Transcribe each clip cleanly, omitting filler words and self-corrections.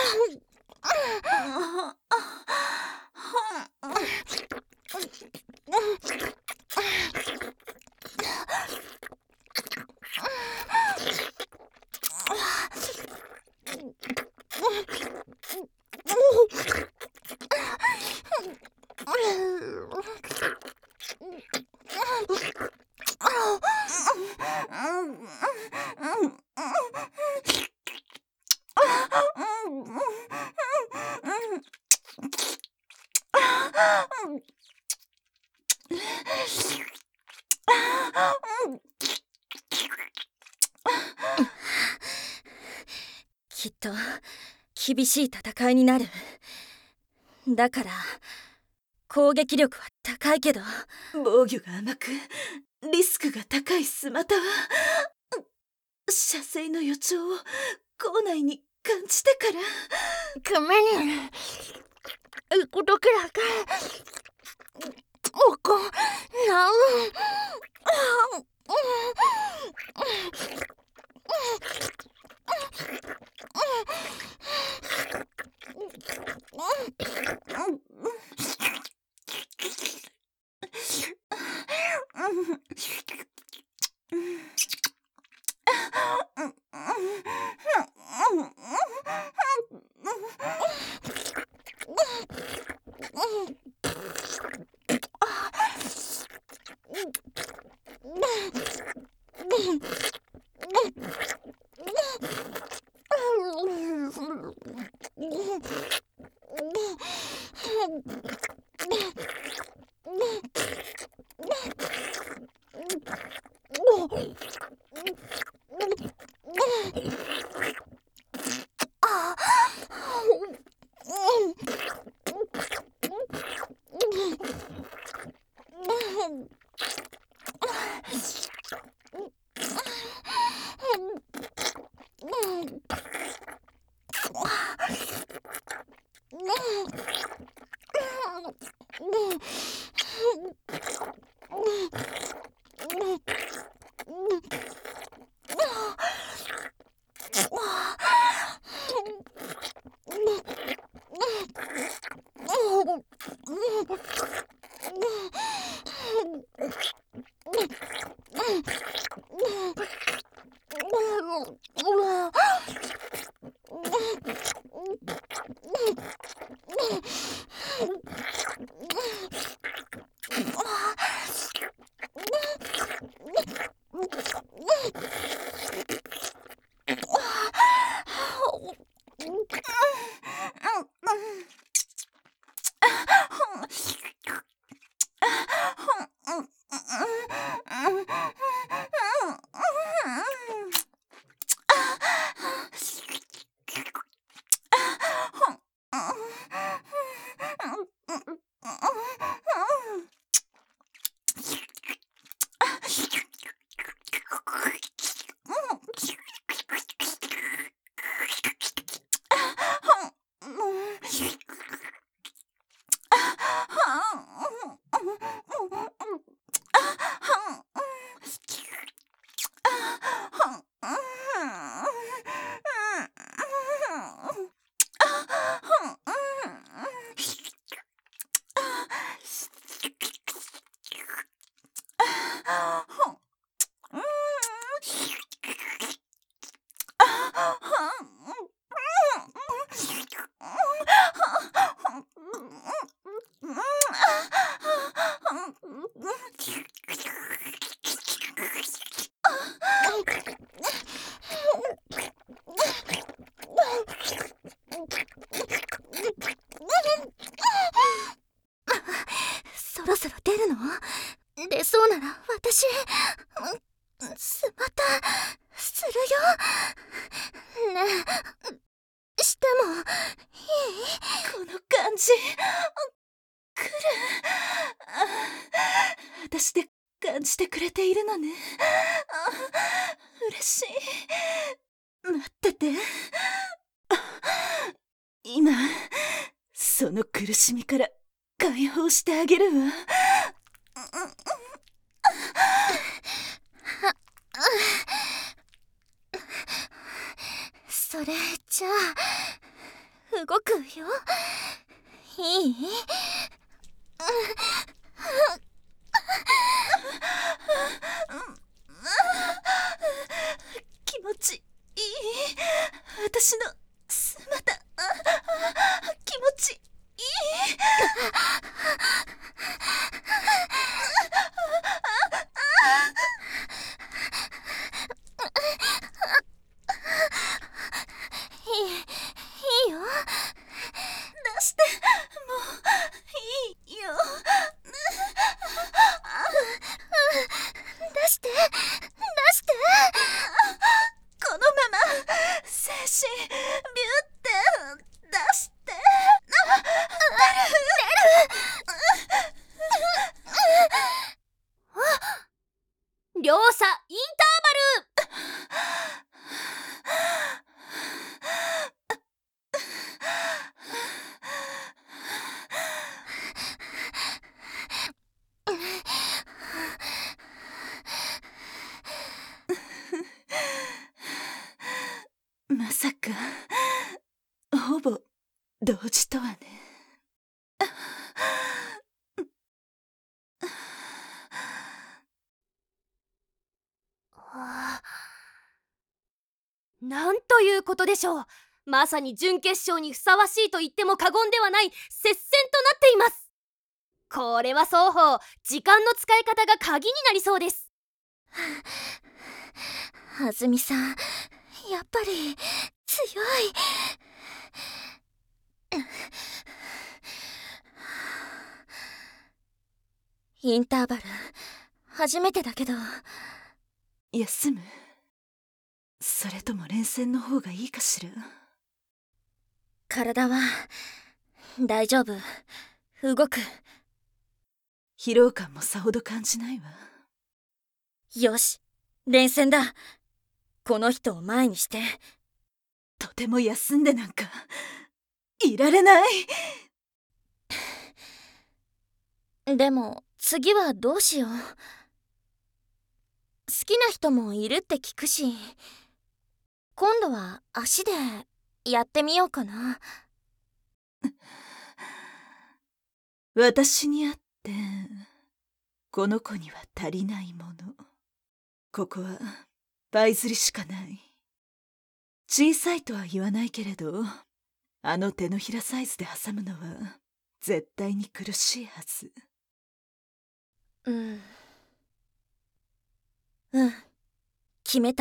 きっと厳しい戦いになる。だから攻撃力は高いけど防御が甘くリスクが高いスマタは射精の予兆を校内に感じてから。 ごめん。ことくらかおこなう。 そろそろ出るの？出そうなら私スマタするよ。ねえ、してもいい？ この感じ来る。私で感じてくれているのね。嬉しい。待ってて。今その苦しみから解放してあげるわ。 それじゃあ動くよ。いい？ 気持ちいい。私のスマタ、気持ちいい。 いいよ。 出して、もういいよ。 出して、出して。 このまま精神ビュって出して。 両者インターバル。 まさかほぼ同時とはね。 なんということでしょう。まさに準決勝にふさわしいと言っても過言ではない接戦となっています。これは双方時間の使い方が鍵になりそうです。 あずみさん、やっぱり強い。インターバル初めてだけど。 休む？それとも連戦の方がいいかしら。 体は大丈夫。動く。 疲労感もさほど感じないわ。 よし、連戦だ。この人を前にして。 とても休んでなんかいられない。 でも次はどうしよう。好きな人もいるって聞くし、今度は足でやってみようかな。 私にあってこの子には足りないもの。ここはパイ釣りしかない。小さいとは言わないけれど、あの手のひらサイズで挟むのは絶対に苦しいはず。 うん決めた。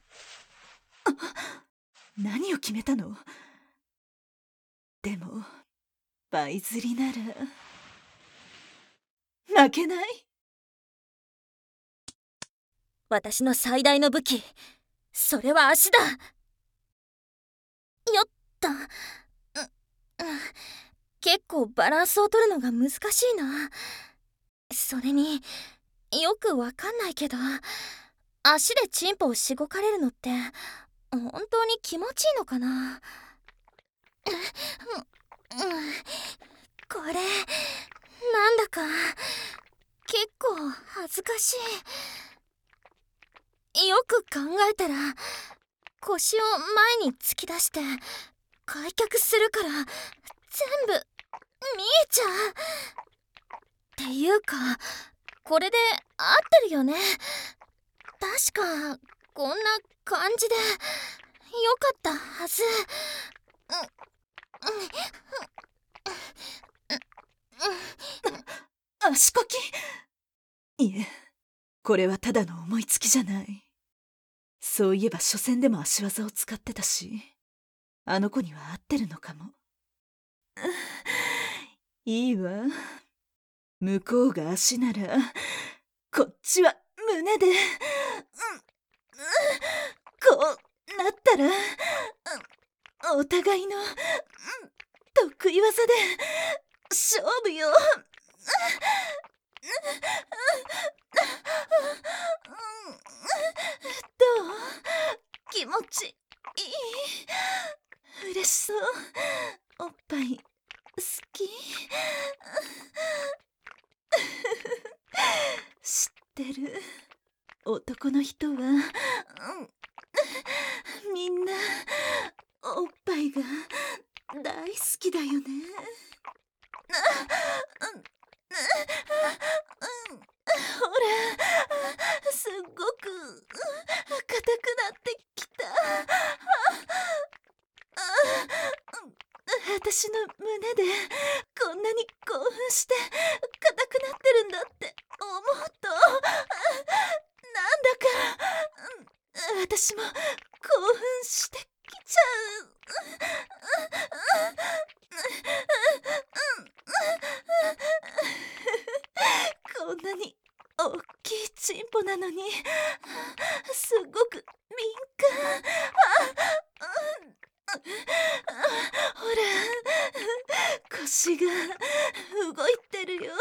何を決めたの？でもパイ釣りなら負けない。 私の最大の武器、それは足だ。よっと。結構バランスを取るのが難しいな。それによくわかんないけど、足でチンポをしごかれるのって本当に気持ちいいのかな。これなんだか結構恥ずかしい。よく考えたら腰を前に突き出して開脚するから全部見えちゃう。っていうかこれで合ってるよね。確かこんな感じでよかったはず。 足こき？いえ、これはただの思いつきじゃない。そういえば初戦でも足技を使ってたし、あの子には合ってるのかも。いいわ。向こうが足ならこっちは胸で、こうなったらお互いの得意技で勝負よ。どう？気持ちいい？嬉しそう。おっぱい好き？知ってる。男の人は、みんなおっぱいが大きだよね。ほら、すっごく硬くなってきた。私の胸でこんなに興奮して硬くなってるんだって思うと、なんだか私も興奮してきちゃう。こんなに大きいチンポなのにすごく敏感。ほら、腰が動いてるよ。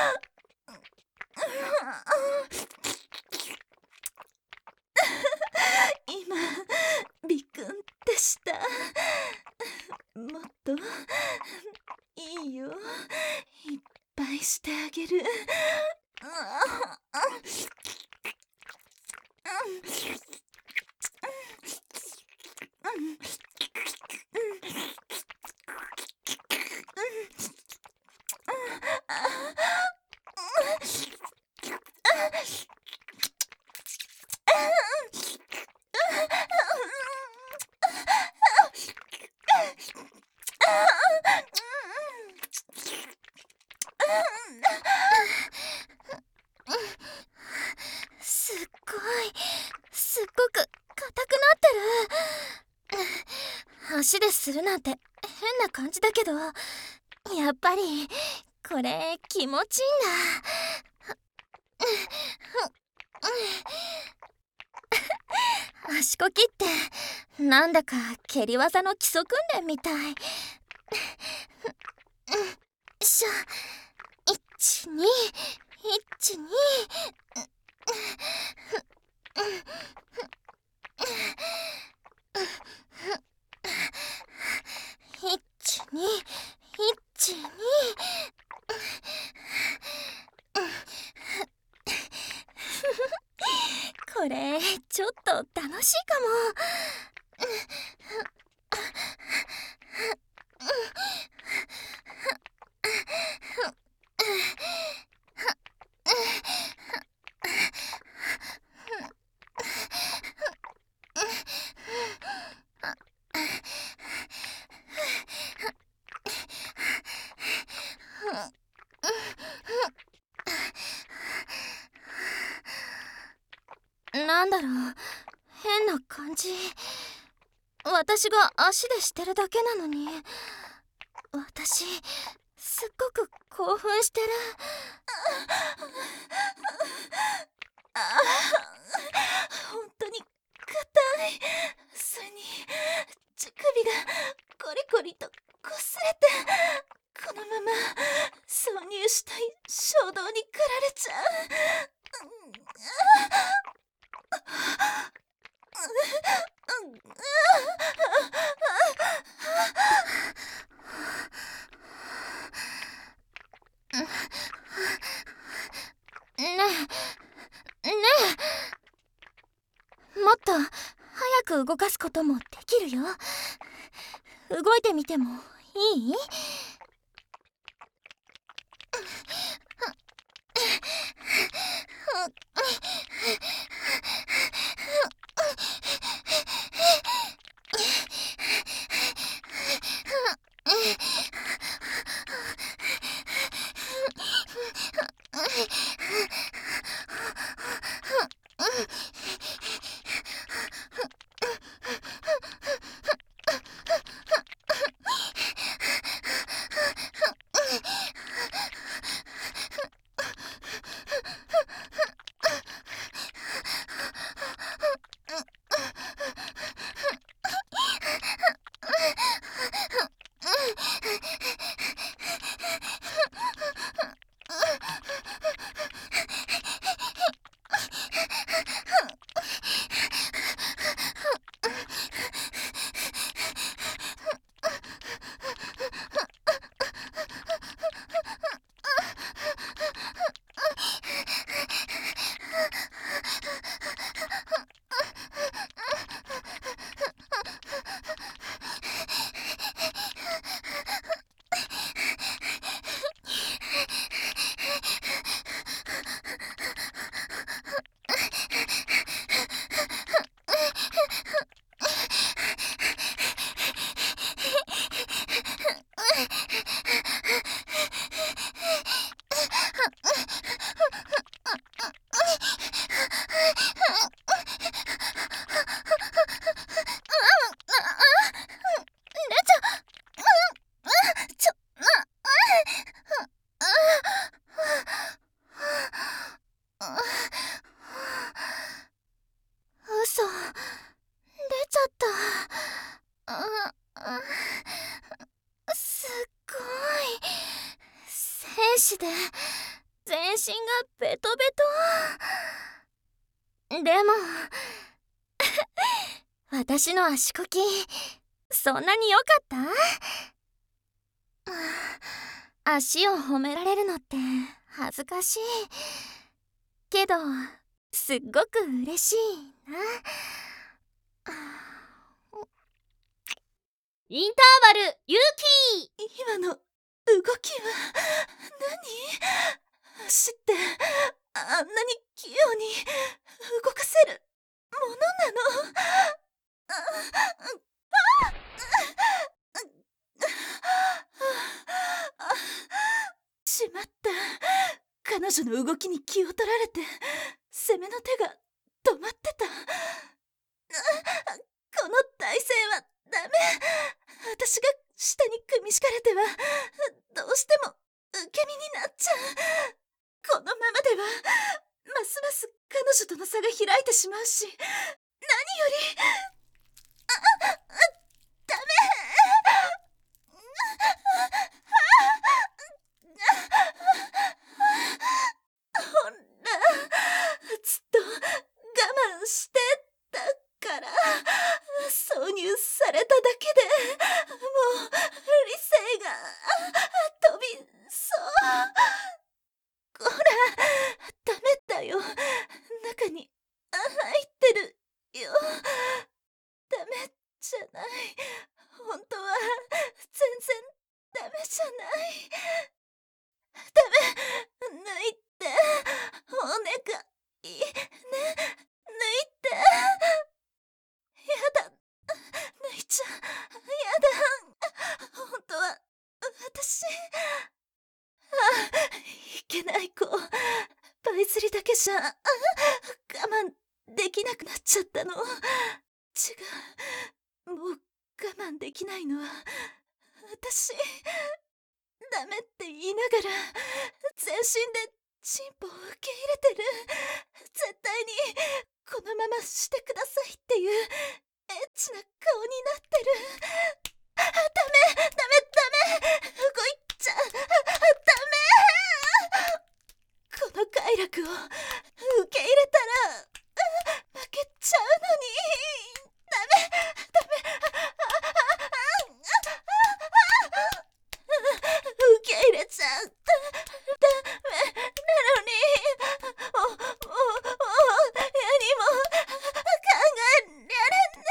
今ビクンってした。もっといいよ、いっぱいしてあげる。 すっごく硬くなってる。足でするなんて変な感じだけど、やっぱりこれ気持ちいいんだ。足こきってなんだか蹴り技の基礎訓練みたい。しょ、1212。これちょっと楽しいかも。なんだろう、変な感じ。私が足でしてるだけなのに、私すっごく興奮してる。 本当に硬い。それに乳首がコリコリと擦れて、このまま挿入したい衝動に駆られちゃう。 ねえもっと早く動かすこともできるよ。動いてみてもいい？ 子で全身がベトベト。でも私の足こきそんなに良かった？足を褒められるのって恥ずかしいけどすっごく嬉しいな。 インターバルユーキー。 今の動きは何？足ってあんなに器用に動かせるものなの？しまった。彼女の動きに気を取られて攻めの手が止まってた。この体勢はダメ。私が下に組み敷かれてはどうしても受け身になっちゃう。このままではますます彼女との差が開いてしまうし、何よりダメ。ほら、ずっと我慢してたから、挿入されただけでもう理性が飛びそう。ほら、ダメだよ。中に入ってるよ。ダメじゃない。本当は全然ダメじゃない。ダメ、抜いて。お願いね、抜いて。やだ、抜いちゃやだ。本当は私いけない子。パイ釣りだけじゃ我慢できなくなっちゃったの。違う、もう我慢できないのは私。ダメって言いながら全身でチンポを受け入れてる。絶対にこのまましてくださいっていうエッチな顔になってる。ダメダメダメ、動いちゃダメ。この快楽を受け入れたら負けちゃうのに。ダメダメ、受け入れちゃう。ダメなのに、もう何も考えられない。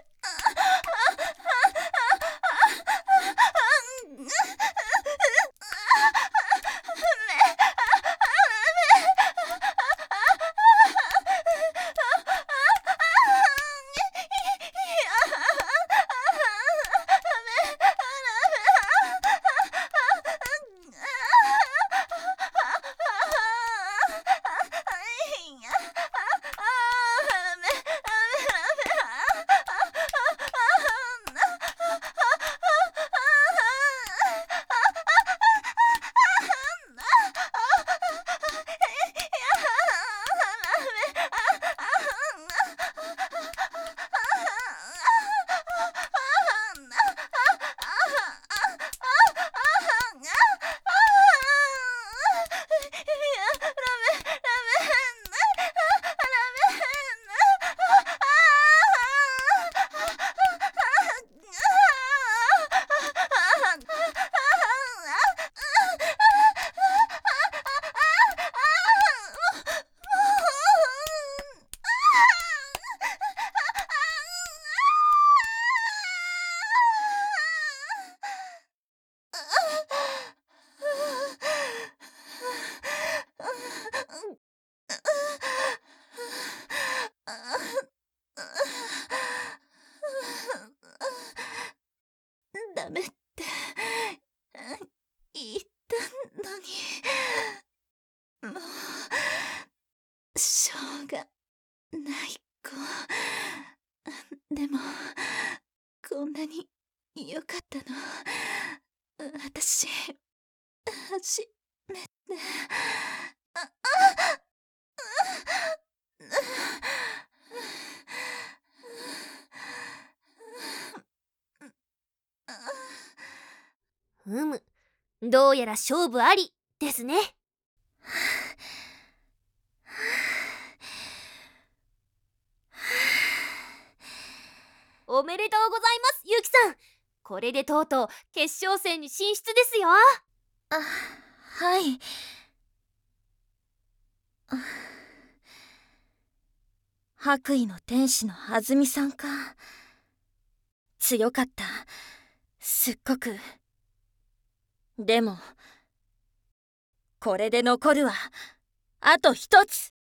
ダメって言ったのに。もうしょうがない子。でもこんなに良かったの私初めて。 うむ、 どうやら勝負ありですね。おめでとうございます、ゆきさん。これでとうとう決勝戦に進出ですよ。 はい。白衣の天使のあずみさんか。強かった。すっごく。でも、これで残るはあと一つ。